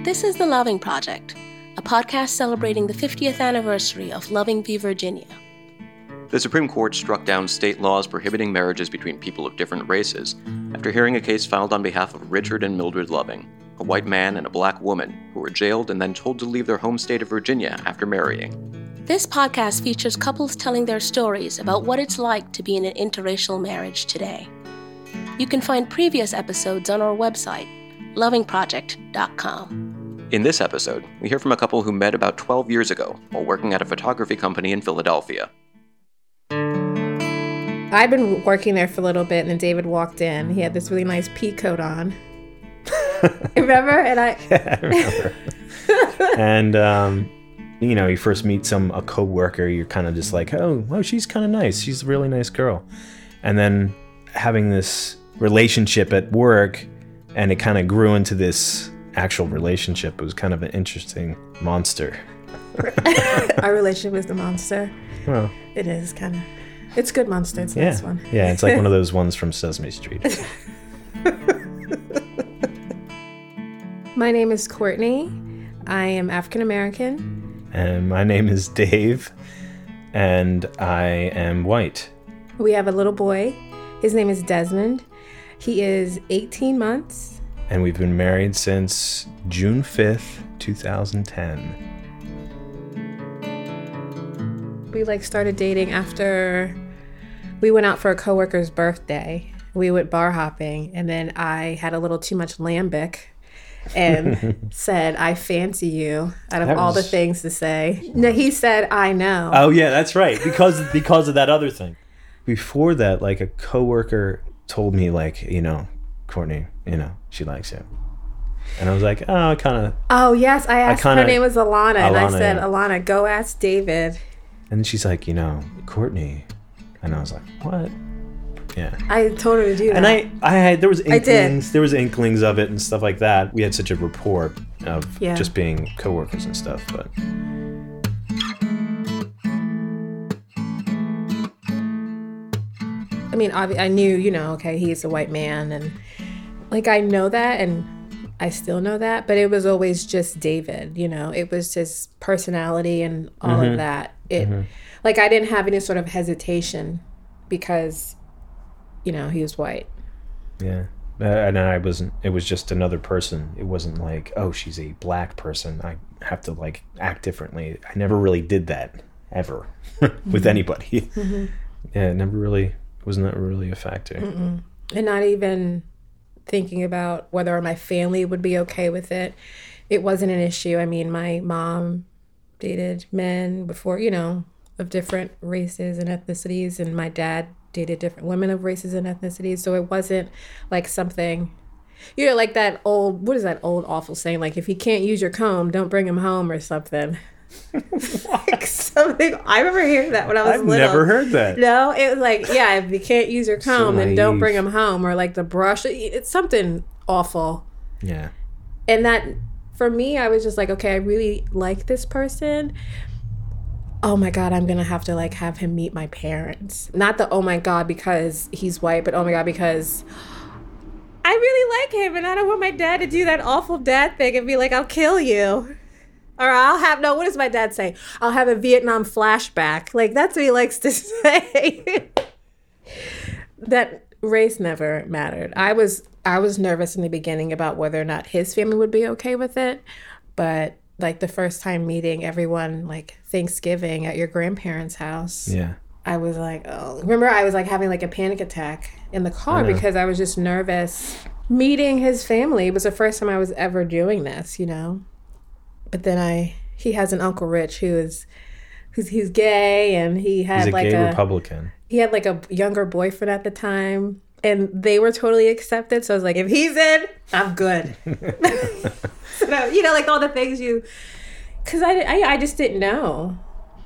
This is The Loving Project, a podcast celebrating the 50th anniversary of Loving v. Virginia. The Supreme Court struck down state laws prohibiting marriages between people of different races after hearing a case filed on behalf of Richard and Mildred Loving, a white man and a black woman who were jailed and then told to leave their home state of Virginia after marrying. This podcast features couples telling their stories about what it's like to be in an interracial marriage today. You can find previous episodes on our website, lovingproject.com. In this episode, we hear from a couple who met about 12 years ago while working at a photography company in Philadelphia. I'd been working there for a little bit, and then David walked in. He had this really nice pea coat on. Remember? Yeah, I remember. And, you first meet a coworker, you're kind of just like, oh, she's kind of nice. She's a really nice girl. And then having this relationship at work, and it kind of grew into this actual relationship. It was kind of an interesting monster. Our relationship is the monster. Well, it is kind of. It's a good monster. It's a nice one. Yeah, it's like one of those ones from Sesame Street. My name is Courtney. I am African American. And my name is Dave. And I am white. We have a little boy. His name is Desmond. He is 18 months. And we've been married since June 5th, 2010. We started dating after we went out for a coworker's birthday. We went bar hopping, and then I had a little too much lambic and said, I fancy you, out of all the things to say. No, he said, I know. Oh, yeah, that's right. Because of that other thing. Before that, a coworker told me, Courtney, she likes you. And I was like, oh, kind of. Oh, yes. I asked, her name was Alana, and I said, yeah. Alana, go ask David. And then she's like, Courtney. And I was like, what? Yeah. I told her to do that. And there was inklings of it and stuff like that. We had such a rapport of just being coworkers and stuff, but. I mean, I knew, okay, he's a white man, and I know that, and I still know that, but it was always just David, it was his personality and all of that. I didn't have any sort of hesitation because, he was white. Yeah. And it was just another person. It wasn't like, oh, she's a black person, I have to act differently. I never really did that ever with anybody. Mm-hmm. Yeah, it was not really a factor. Mm-mm. And not even thinking about whether my family would be okay with it. It wasn't an issue. I mean, my mom dated men before, of different races and ethnicities, and my dad dated different women of races and ethnicities. So it wasn't something, that old, what is that old awful saying? If you can't use your comb, don't bring him home or something. Something. I remember hearing that when I was little. I've never heard that. No, it was if you can't use your comb, then don't bring him home, or the brush. It's something awful. Yeah. And that, for me, I was just okay, I really like this person. Oh my God, I'm gonna have to have him meet my parents. Not the oh my God because he's white, but oh my God because I really like him, and I don't want my dad to do that awful dad thing and be I'll kill you. Or what does my dad say? I'll have a Vietnam flashback. That's what he likes to say. That race never mattered. I was nervous in the beginning about whether or not his family would be okay with it. But the first time meeting everyone, Thanksgiving at your grandparents' house. Yeah. I was oh. Remember, I was having a panic attack in the car because I was just nervous. Meeting his family was the first time I was ever doing this, But then he has an Uncle Rich he's gay, and he's a gay Republican. He had a younger boyfriend at the time, and they were totally accepted. So I was if he's in, I'm good. So, all the things because I just didn't know.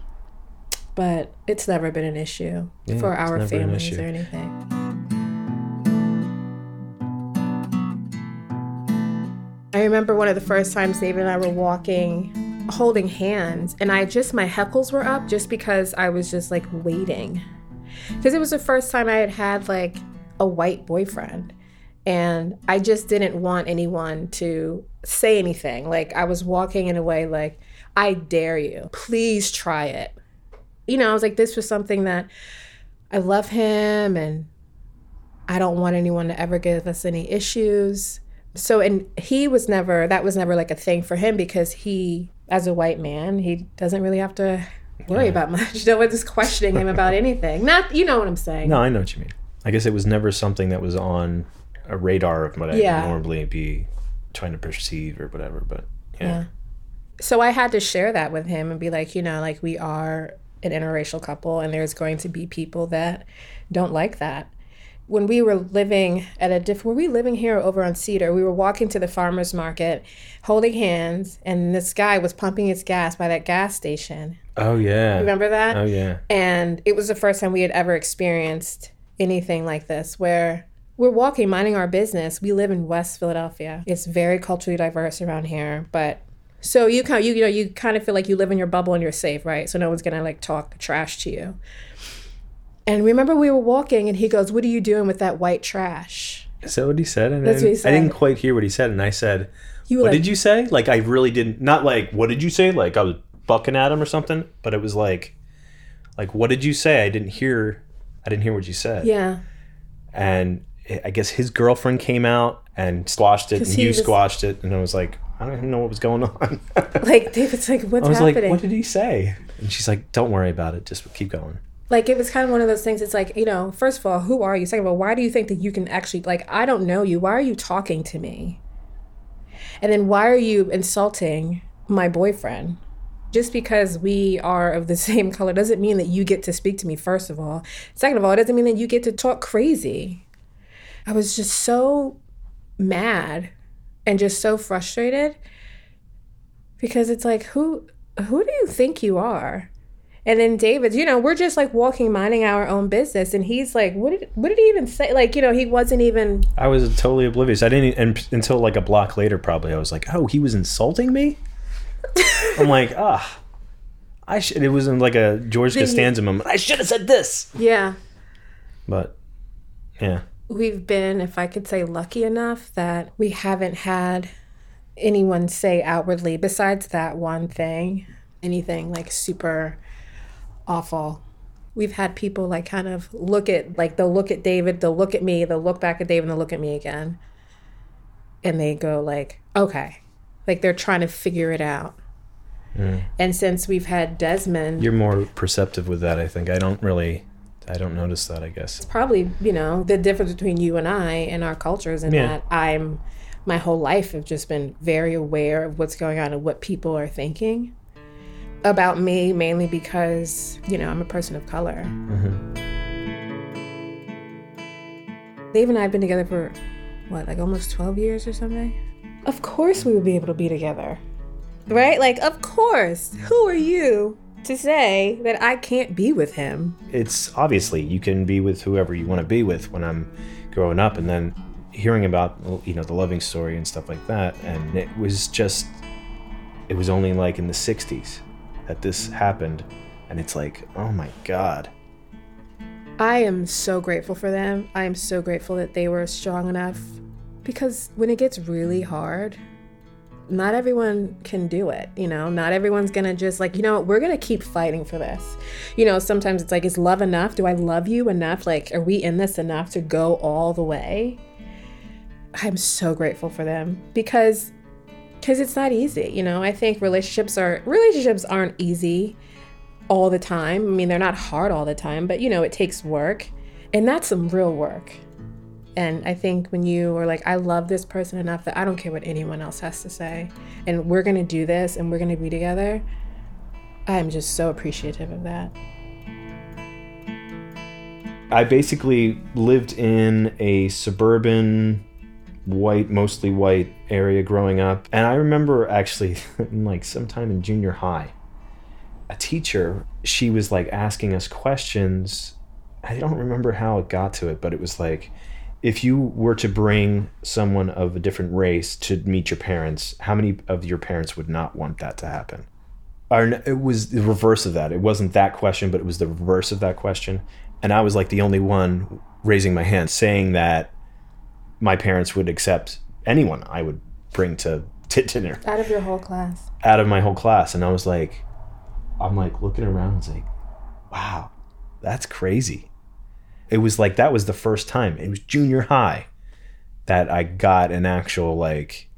But it's never been an issue for our families or anything. I remember one of the first times David and I were walking, holding hands, and my heckles were up just because I was just waiting. Because it was the first time I had a white boyfriend. And I just didn't want anyone to say anything. Like, I was walking in a way like, I dare you. Please try it. You know, I was like, this was something that I love him and I don't want anyone to ever give us any issues. So, and that was never like a thing for him because he, as a white man, he doesn't really have to worry about much. No one's questioning him about anything. Not, you know what I'm saying? No, I know what you mean. I guess it was never something that was on a radar of what I would normally be trying to perceive or whatever, but yeah. So I had to share that with him and be like, you know, like, we are an interracial couple and there's going to be people that don't like that. When we were living were we living here or over on Cedar? We were walking to the farmer's market, holding hands, and this guy was pumping his gas by that gas station. Oh, yeah. Remember that? Oh, yeah. And it was the first time we had ever experienced anything like this, where we're walking, minding our business. We live in West Philadelphia. It's very culturally diverse around here, but so you kind of feel like you live in your bubble and you're safe, right? So no one's gonna like talk trash to you. And remember, we were walking, and he goes, "What are you doing with that white trash?" Is that what he said? And That's what he said. I didn't quite hear what he said, and I said, "What did you say?" Like, I really didn't. Not like, "What did you say?" Like I was bucking at him or something. But it was like, "What did you say?" I didn't hear what you said. Yeah. And I guess his girlfriend came out and squashed it, and you squashed it, and I was like, I don't even know what was going on. Like, David's like, what's happening? I was like, what did he say? And she's like, don't worry about it. Just keep going. Like, it was kind of one of those things. It's like, you know, first of all, who are you? Second of all, why do you think that you can actually, like, I don't know you. Why are you talking to me? And then why are you insulting my boyfriend? Just because we are of the same color doesn't mean that you get to speak to me, first of all. Second of all, it doesn't mean that you get to talk crazy. I was just so mad and just so frustrated because it's like, who do you think you are? And then David, you know, we're just like walking, minding our own business. And he's like, what did he even say? Like, you know, he wasn't even. I was totally oblivious. I didn't, and until like a block later, probably, I was like, oh, he was insulting me? I'm like, it wasn't like a George Costanza moment. I should have said this. Yeah. But, yeah. We've been, if I could say, lucky enough that we haven't had anyone say outwardly, besides that one thing, anything like super awful. We've had people like kind of look at, like, they'll look at David, they'll look at me, they'll look back at David, and they'll look at me again. And they go like, okay. Like, they're trying to figure it out. Mm. And since we've had Desmond... You're more perceptive with that, I think. I don't notice that, I guess. It's probably, you know, the difference between you and I and our cultures, and that my whole life have just been very aware of what's going on and what people are thinking about me, mainly because, you know, I'm a person of color. Mm-hmm. Dave and I have been together for, like almost 12 years or something? Of course we would be able to be together, right? Like, of course. Who are you to say that I can't be with him? It's obviously you can be with whoever you want to be with when I'm growing up, and then hearing about, you know, the loving story and stuff like that. And it was only like in the 60s that this happened. And it's like, oh my God. I am so grateful for them. I am so grateful that they were strong enough, because when it gets really hard, not everyone can do it, you know? Not everyone's gonna just like, you know, we're gonna keep fighting for this. You know, sometimes it's like, is love enough? Do I love you enough? Like, are we in this enough to go all the way? I'm so grateful for them because it's not easy, you know? I think relationships aren't easy all the time. I mean, they're not hard all the time, but, you know, it takes work, and that's some real work. And I think when you are like, I love this person enough that I don't care what anyone else has to say, and we're going to do this and we're going to be together, I'm just so appreciative of that. I basically lived in a suburban, mostly white area growing up. And I remember actually, like sometime in junior high, a teacher, she was like asking us questions. I don't remember how it got to it, but it was like, if you were to bring someone of a different race to meet your parents, how many of your parents would not want that to happen? Or it was the reverse of that. It wasn't that question, but it was the reverse of that question. And I was like the only one raising my hand saying that my parents would accept anyone I would bring to dinner. Out of your whole class. Out of my whole class. And I was like, I'm like looking around and it's like, wow, that's crazy. It was like, that was the first time. It was junior high that I got an actual like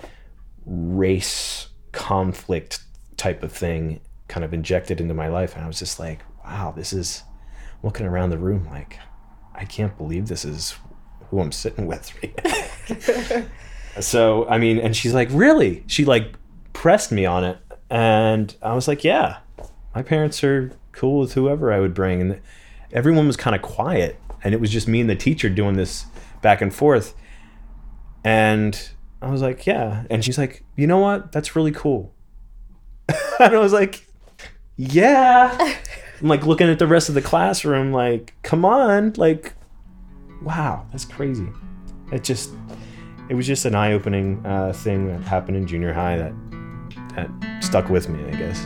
race conflict type of thing kind of injected into my life. And I was just like, wow, this is, looking around the room like, I can't believe this is who I'm sitting with right now. So, I mean, and she's like, really? She like pressed me on it. And I was like, yeah, my parents are cool with whoever I would bring. And everyone was kind of quiet. And it was just me and the teacher doing this back and forth. And I was like, yeah. And she's like, you know what? That's really cool. And I was like, yeah. I'm like looking at the rest of the classroom like, come on. Like, wow, that's crazy. It was just an eye-opening thing that happened in junior high that stuck with me, I guess.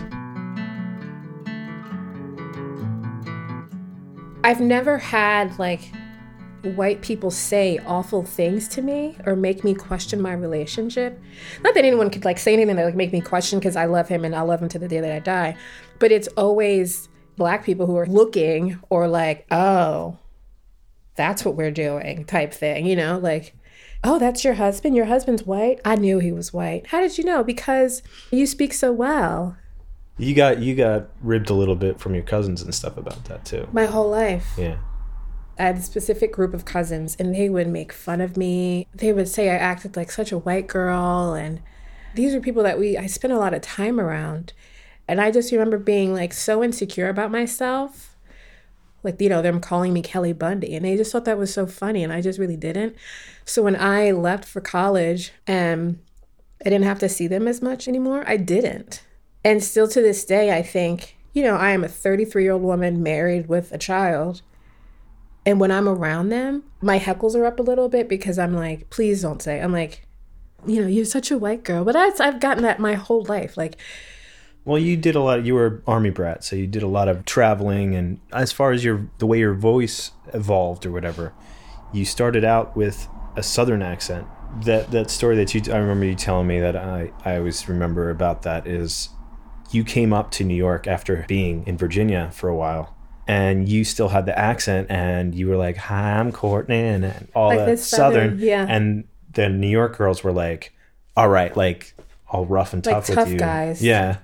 I've never had like white people say awful things to me or make me question my relationship. Not that anyone could like say anything that like make me question, because I love him and I'll love him to the day that I die. But it's always Black people who are looking or like, oh, that's what we're doing type thing, you know, like, oh, that's your husband? Your husband's white? I knew he was white. How did you know? Because you speak so well. You got ribbed a little bit from your cousins and stuff about that too. My whole life. Yeah. I had a specific group of cousins and they would make fun of me. They would say I acted like such a white girl. And these were people that I spent a lot of time around. And I just remember being like so insecure about myself. Like, you know, them calling me Kelly Bundy. And they just thought that was so funny. And I just really didn't. So when I left for college and I didn't have to see them as much anymore, I didn't. And still to this day, I think, you know, I am a 33-year-old woman married with a child. And when I'm around them, my heckles are up a little bit because I'm like, please don't say. I'm like, you know, you're such a white girl. But I've gotten that my whole life. Like, well, you did a lot. You were an Army brat, so you did a lot of traveling. And as far as the way your voice evolved or whatever, you started out with a Southern accent. That story that I remember you telling me that I always remember about that is you came up to New York after being in Virginia for a while, and you still had the accent, and you were like, "Hi, I'm Courtney," and all like that Southern. Yeah. And the New York girls were like, "All right, like all rough and tough like with you." Tough guys. Yeah.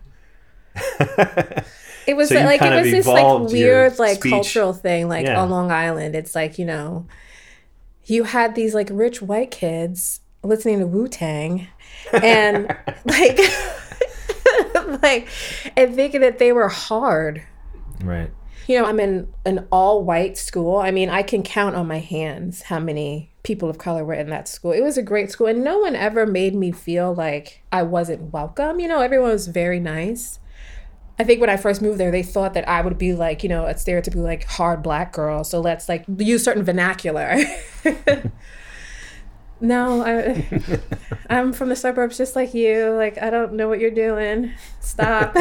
It was So like it was this like weird like speech. cultural thing like Yeah. on Long Island. It's like, you know, you had these like rich white kids listening to Wu-Tang and like like and thinking that they were hard. Right. You know, I'm in an all-white school. I mean, I can count on my hands how many people of color were in that school. It was a great school, and no one ever made me feel like I wasn't welcome. You know, everyone was very nice. I think when I first moved there, they thought that I would be like, you know, a stereotypical like hard Black girl. So let's like use certain vernacular. No, I'm from the suburbs just like you. Like, I don't know what you're doing. Stop.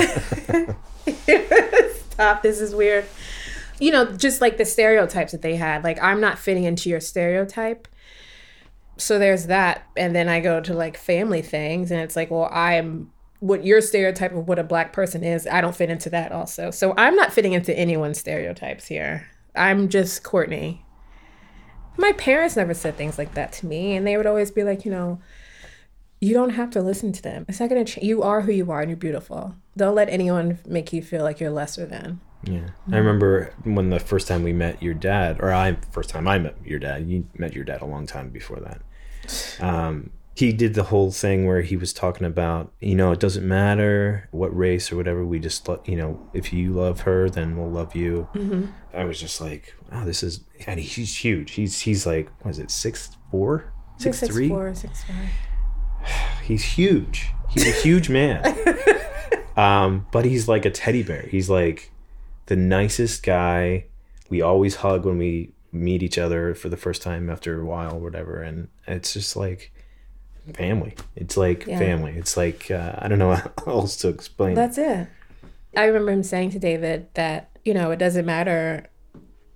Stop. This is weird. You know, just like the stereotypes that they had. Like, I'm not fitting into your stereotype. So there's that. And then I go to like family things and it's like, well, I'm what your stereotype of what a Black person is. I don't fit into that also. So I'm not fitting into anyone's stereotypes here. I'm just Courtney. My parents never said things like that to me. And they would always be like, you know, you don't have to listen to them. It's not going to change. You are who you are and you're beautiful. Don't let anyone make you feel like you're lesser than. Yeah. Mm-hmm. I remember when the first time we met your dad, or first time I met your dad, you met your dad a long time before that. He did the whole thing where he was talking about, you know, it doesn't matter what race or whatever. We just, you know, if you love her, then we'll love you. Mm-hmm. I was just like, wow, this is, and he's huge. He's like, what is it, 6'4", 6'3"? 6'4", 6'5". He's huge. He's a huge man. But he's like a teddy bear. He's like the nicest guy. We always hug when we meet each other for the first time after a while or whatever. And it's just like family. It's like family. It's like, I don't know how else to explain. That's it. I remember him saying to David that, you know, it doesn't matter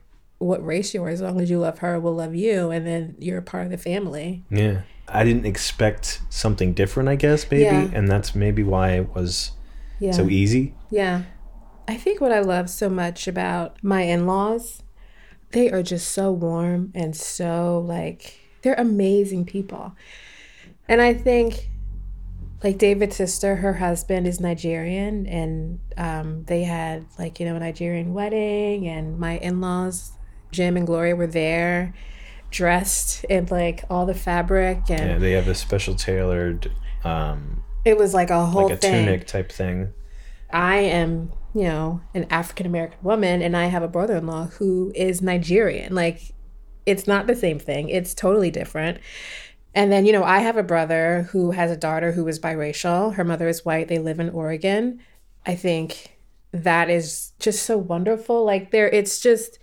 what race you are. As long as you love her, we'll love you, and then you're a part of the family. Yeah. I didn't expect something different, I guess, maybe. Yeah. And that's maybe why it was Yeah. so easy. Yeah. I think what I love so much about my in-laws, they are just so warm and so like, they're amazing people. And I think like David's sister, her husband is Nigerian, and they had like, you know, a Nigerian wedding, and my in-laws, Jim and Gloria, were there dressed in like all the fabric, and Yeah, they have a special tailored it was like a whole like a thing. tunic type thing. I am, you know, an African-American woman, and I have a brother-in-law who is Nigerian. Like, it's not the same thing. It's totally different. And then, you know, I have a brother who has a daughter who is biracial. Her mother is white. They live in Oregon. I think that is just so wonderful. Like, it's just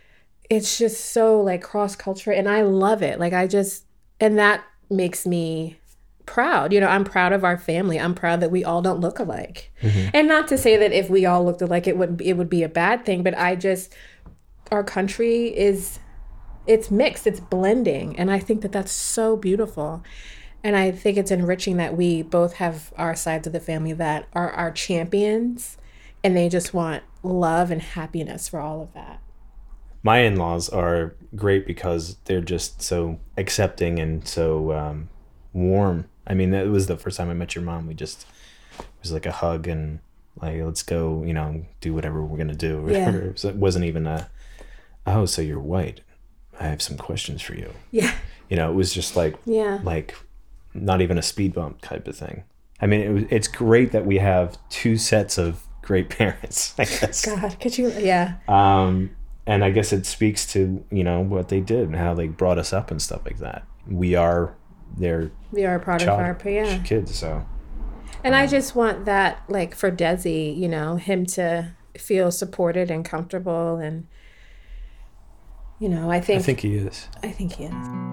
so like cross-cultural, and I love it. Like, and that makes me proud. You know, I'm proud of our family. I'm proud that we all don't look alike. Mm-hmm. And not to say that if we all looked alike, it would be a bad thing, but our country it's mixed, it's blending. And I think that that's so beautiful. And I think it's enriching that we both have our sides of the family that are our champions, and they just want love and happiness for all of that. My in-laws are great because they're just so accepting and so warm. I mean, that was the first time I met your mom. It was like a hug and like, let's go, you know, do whatever we're going to do. Yeah. So it wasn't even oh, so you're white. I have some questions for you. Yeah. You know, it was just like, Yeah. like not even a speed bump type of thing. I mean, it's great that we have two sets of great parents, I guess. God, could you? Yeah. And I guess it speaks to, you know, what they did and how they brought us up and stuff like that. We are their We are a part of our, yeah. kids, so. And I just want that, like, for Desi, you know, him to feel supported and comfortable, and, you know, I think he is. I think he is.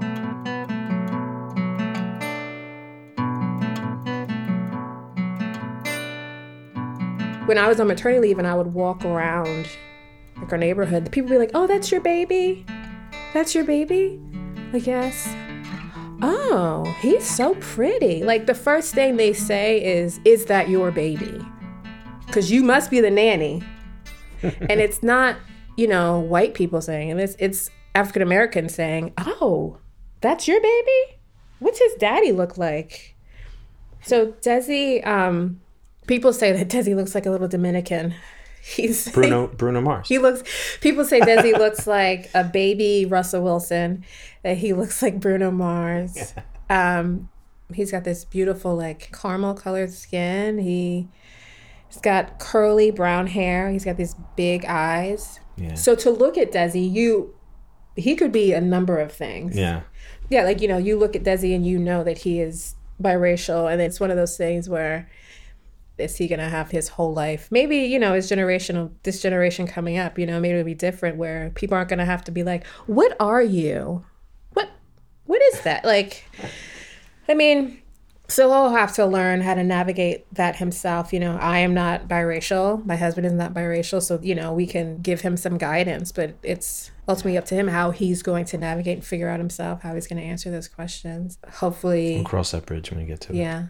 When I was on maternity leave and I would walk around like our neighborhood, the people would be like, "Oh, that's your baby? That's your baby?" Like, yes. "Oh, he's so pretty." Like, the first thing they say is that your baby? Because you must be the nanny. And it's not, you know, white people saying it. It's African Americans saying, "Oh, that's your baby? What's his daddy look like?" So Desi, people say that Desi looks like a little Dominican. He's Bruno Mars. People say Desi looks like a baby Russell Wilson, that he looks like Bruno Mars. He's got this beautiful, like, caramel colored skin. He's got curly brown hair. He's got these big eyes. Yeah. So to look at Desi, he could be a number of things. Yeah. Yeah, like, you know, you look at Desi and you know that he is biracial, and it's one of those things where, is he gonna have his whole life? Maybe, you know, this generation coming up, you know, maybe it'll be different, where people aren't gonna have to be like, "What are you? What is that?" Like, I mean, so he'll have to learn how to navigate that himself. You know, I am not biracial. My husband is not biracial, so, you know, we can give him some guidance, but it's ultimately up to him how he's going to navigate and figure out himself, how he's going to answer those questions. Hopefully, We'll cross that bridge when we get to it. yeah.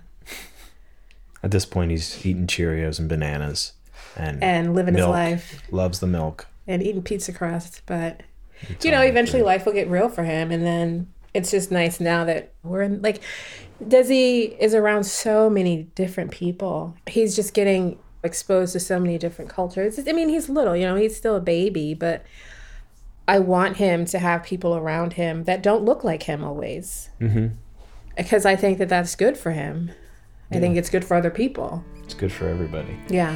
At this point, he's eating Cheerios and bananas And living his milk. life. Loves the milk. And eating pizza crust, but, you know, eventually life will get real for him, and then it's just nice now that we're in, like, Desi is around so many different people. He's just getting exposed to so many different cultures. I mean, he's little, you know, he's still a baby, but I want him to have people around him that don't look like him always. Mm-hmm. Because I think that that's good for him. I think it's good for other people. It's good for everybody. Yeah.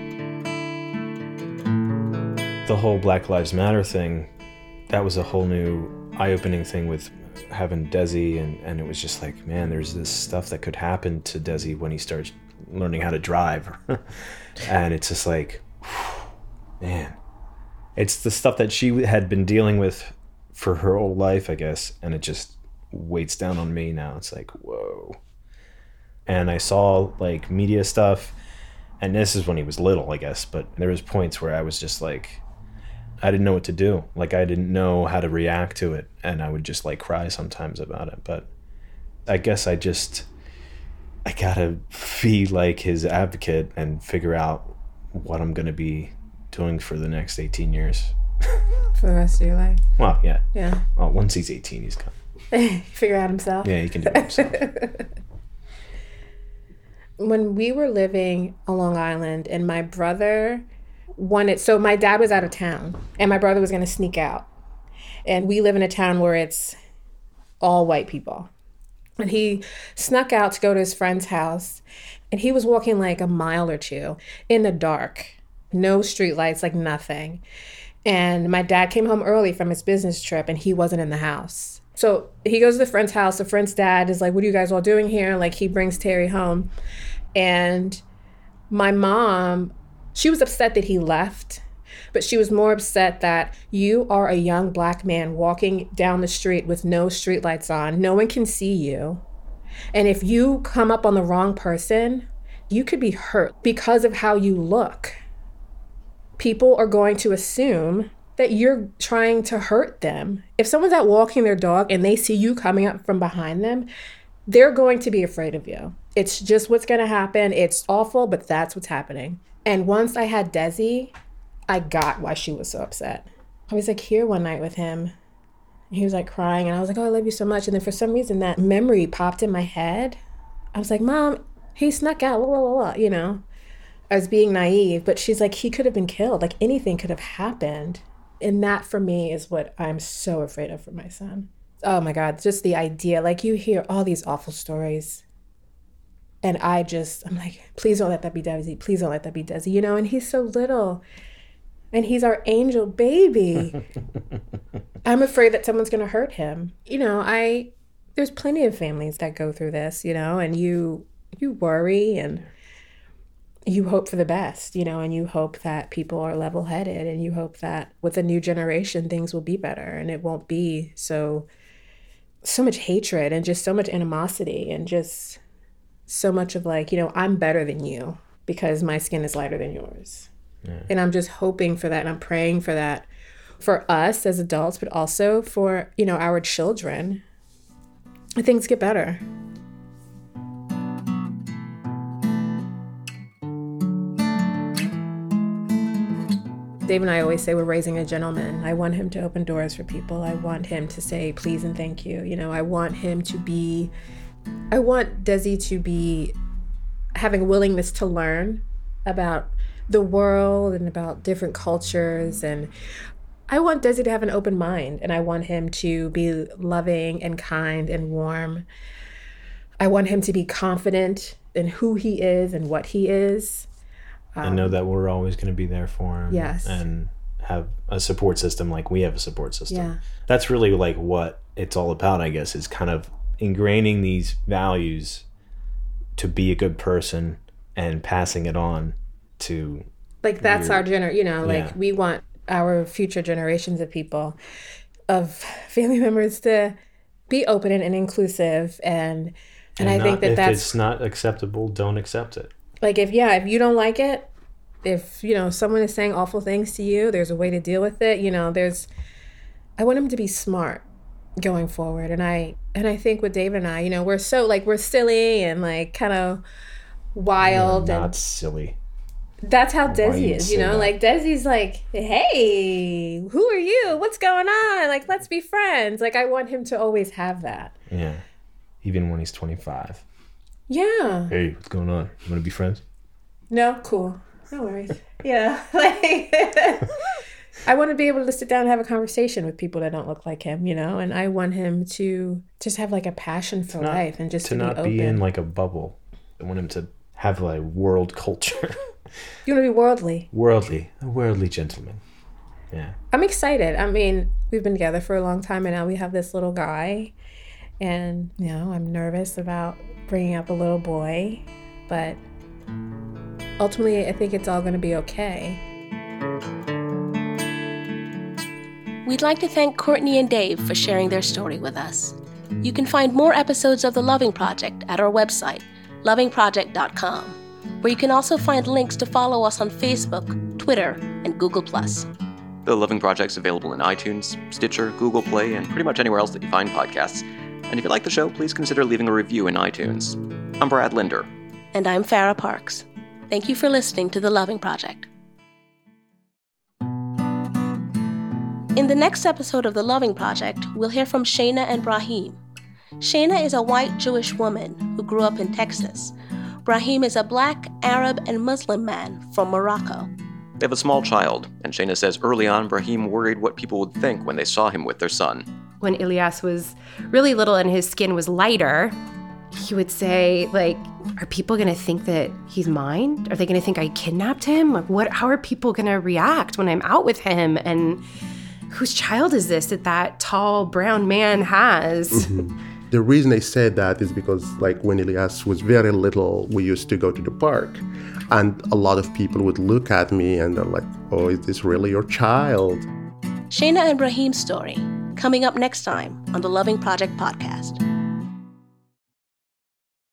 The whole Black Lives Matter thing, that was a whole new eye-opening thing with having Desi, and it was just like, man, there's this stuff that could happen to Desi when he starts learning how to drive. And it's just like, man, it's the stuff that she had been dealing with for her whole life, I guess, and it just weights down on me now. It's like, whoa. And I saw, like, media stuff, and this is when he was little, I guess, but there was points where I was just like, I didn't know what to do. Like, I didn't know how to react to it. And I would just like cry sometimes about it. But I guess I gotta be like his advocate and figure out what I'm going to be doing for the next 18 years. For the rest of your life. Well, yeah. Yeah. Well, once he's 18, he's gone. Figure out himself. Yeah, he can do it himself. When we were living on Long Island and my brother so my dad was out of town and my brother was going to sneak out. And we live in a town where it's all white people. And he snuck out to go to his friend's house. And he was walking like a mile or two in the dark. No street lights, like nothing. And my dad came home early from his business trip and he wasn't in the house. So he goes to the friend's house. The friend's dad is like, what are you guys all doing here? Like, he brings Terry home. And my mom, she was upset that he left, but she was more upset that you are a young Black man walking down the street with no streetlights on. No one can see you. And if you come up on the wrong person, you could be hurt because of how you look. People are going to assume that you're trying to hurt them. If someone's out walking their dog and they see you coming up from behind them, they're going to be afraid of you. It's just what's going to happen. It's awful, but that's what's happening. And once I had Desi, I got why she was so upset. I was like here one night with him. He was like crying and I was like, oh, I love you so much. And then for some reason that memory popped in my head. I was like, Mom, he snuck out, blah, blah, blah, you know. I was being naive, but she's like, he could have been killed. Like, anything could have happened. And that for me is what I'm so afraid of for my son. Oh my God, just the idea. Like, you hear all these awful stories. And I'm like, please don't let that be Desi. Please don't let that be Desi, you know? And he's so little. And he's our angel baby. I'm afraid that someone's going to hurt him. You know, there's plenty of families that go through this, you know, and you worry and you hope for the best, you know, and you hope that people are level-headed and you hope that with a new generation, things will be better and it won't be so much hatred and just so much animosity and just so much of like, you know, I'm better than you because my skin is lighter than yours. Yeah. And I'm just hoping for that and I'm praying for that for us as adults, but also for, you know, our children. Things get better. Dave and I always say we're raising a gentleman. I want him to open doors for people. I want him to say please and thank you. You know, I want Desi to be having a willingness to learn about the world and about different cultures. And I want Desi to have an open mind and I want him to be loving and kind and warm. I want him to be confident in who he is and what he is. And know that we're always going to be there for him. Yes. And have a support system like we have a support system. Yeah. That's really like what it's all about, I guess, is kind of ingraining these values to be a good person and passing it on to... Like that's our we want our future generations of people, of family members to be open and inclusive. And I think that's... If it's not acceptable, don't accept it. Like if you don't like it, if, you know, someone is saying awful things to you, there's a way to deal with it. You know, I want him to be smart going forward. And I think with David and I, you know, we're silly and like kind of wild. Not silly. That's how Desi is, you know, like Desi's like, hey, who are you? What's going on? Like, let's be friends. Like, I want him to always have that. Yeah. Even when he's 25. Yeah. Hey, what's going on? You want to be friends? No? Cool. No worries. Yeah. Like, I want to be able to sit down and have a conversation with people that don't look like him, you know? And I want him to just have like a passion for life and just to be open. To not be in like a bubble. I want him to have like world culture. You want to be worldly? A worldly gentleman. Yeah. I'm excited. I mean, we've been together for a long time and now we have this little guy. And, you know, I'm nervous about bringing up a little boy, but ultimately I think it's all going to be okay. We'd like to thank Courtney and Dave for sharing their story with us. You can find more episodes of The Loving Project at our website, lovingproject.com, where you can also find links to follow us on Facebook, Twitter, and Google+. The Loving Project's available in iTunes, Stitcher, Google Play, and pretty much anywhere else that you find podcasts. And if you like the show, please consider leaving a review in iTunes. I'm Brad Linder. And I'm Farrah Parks. Thank you for listening to The Loving Project. In the next episode of The Loving Project, we'll hear from Shayna and Brahim. Shayna is a white Jewish woman who grew up in Texas. Brahim is a Black, Arab, and Muslim man from Morocco. They have a small child, and Shayna says early on Brahim worried what people would think when they saw him with their son. When Ilyas was really little and his skin was lighter, he would say, like, are people going to think that he's mine? Are they going to think I kidnapped him? Like, how are people going to react when I'm out with him? And whose child is this that tall brown man has? Mm-hmm. The reason I said that is because, like, when Ilyas was very little, we used to go to the park. And a lot of people would look at me and they're like, oh, is this really your child? Shayna and Brahim's story, coming up next time on the Loving Project podcast.